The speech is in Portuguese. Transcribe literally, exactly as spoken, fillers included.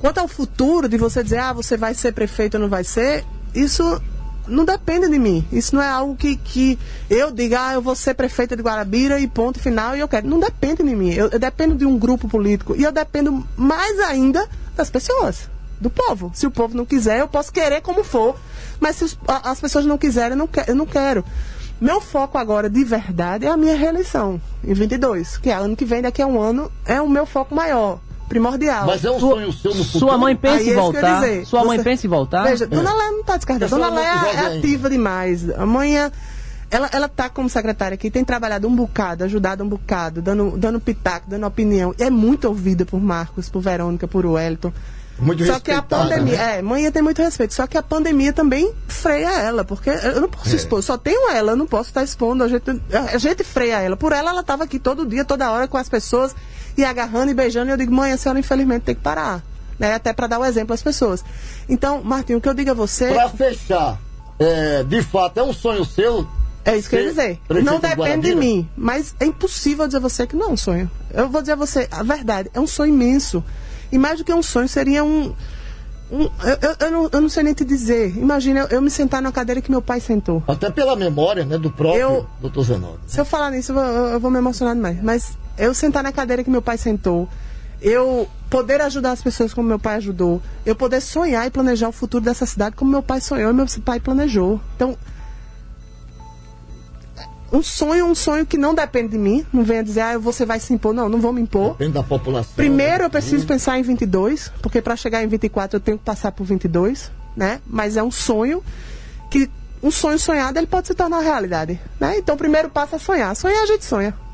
Quanto ao futuro de você dizer, ah, você vai ser prefeito ou não vai ser, isso não depende de mim. Isso não é algo que, que eu diga, ah, eu vou ser prefeita de Guarabira e ponto final e eu quero. Não depende de mim. Eu, eu dependo de um grupo político e eu dependo mais ainda das pessoas, do povo. Se o povo não quiser, eu posso querer como for, mas se os, a, as pessoas não quiserem, eu não, que, eu não quero. Meu foco agora, de verdade, é a minha reeleição, em vinte e dois, que é ano que vem, daqui a um ano, é o meu foco maior. Primordial. Mas é um Sua, sonho seu no futuro. Sua mãe pensa Aí em é voltar? dizer, Sua você, mãe pensa em voltar? Veja, é. Dona Léa não está descartada. Dona Léa é ainda. ativa demais. Amanhã, ela, ela tá como secretária aqui, tem trabalhado um bocado, ajudado um bocado, dando, dando pitaco, dando opinião. E é muito ouvida por Marcos, por Verônica, por Wellington. Muito Só que a pandemia, né? é, mãe tem muito respeito, só que a pandemia também freia ela, porque eu não posso É. expor, só tenho ela, eu não posso estar expondo, a gente, a gente freia ela. Por ela, ela estava aqui todo dia, toda hora com as pessoas, e agarrando e beijando, e eu digo, mãe, a senhora infelizmente tem que parar, né, até para dar o exemplo às pessoas. Então, Martinho, o que eu digo a você... Para fechar, é, de fato, é um sonho seu? É isso que eu ia dizer. Não depende de Guarabira? mim, mas é impossível dizer a você que não é um sonho. Eu vou dizer a você, a verdade, é um sonho imenso. E mais do que um sonho, seria um... um eu, eu, eu, não, eu não sei nem te dizer. Imagina eu, eu me sentar na cadeira que meu pai sentou. Até pela memória, né, do próprio Eu- doutor Zenóbio. Se eu falar nisso, eu vou, eu vou me emocionar demais. Mas eu sentar na cadeira que meu pai sentou, eu poder ajudar as pessoas como meu pai ajudou, eu poder sonhar e planejar o futuro dessa cidade como meu pai sonhou e meu pai planejou. Então... Um sonho, um sonho que não depende de mim. Não venha dizer, ah, você vai se impor. Não, não vou me impor. Depende da população. Primeiro né? eu preciso pensar em vinte e dois, porque para chegar em vinte e quatro eu tenho que passar por vinte e dois, né? Mas é um sonho que um sonho sonhado ele pode se tornar realidade, né? Então o primeiro passo é sonhar. Sonhar a gente sonha.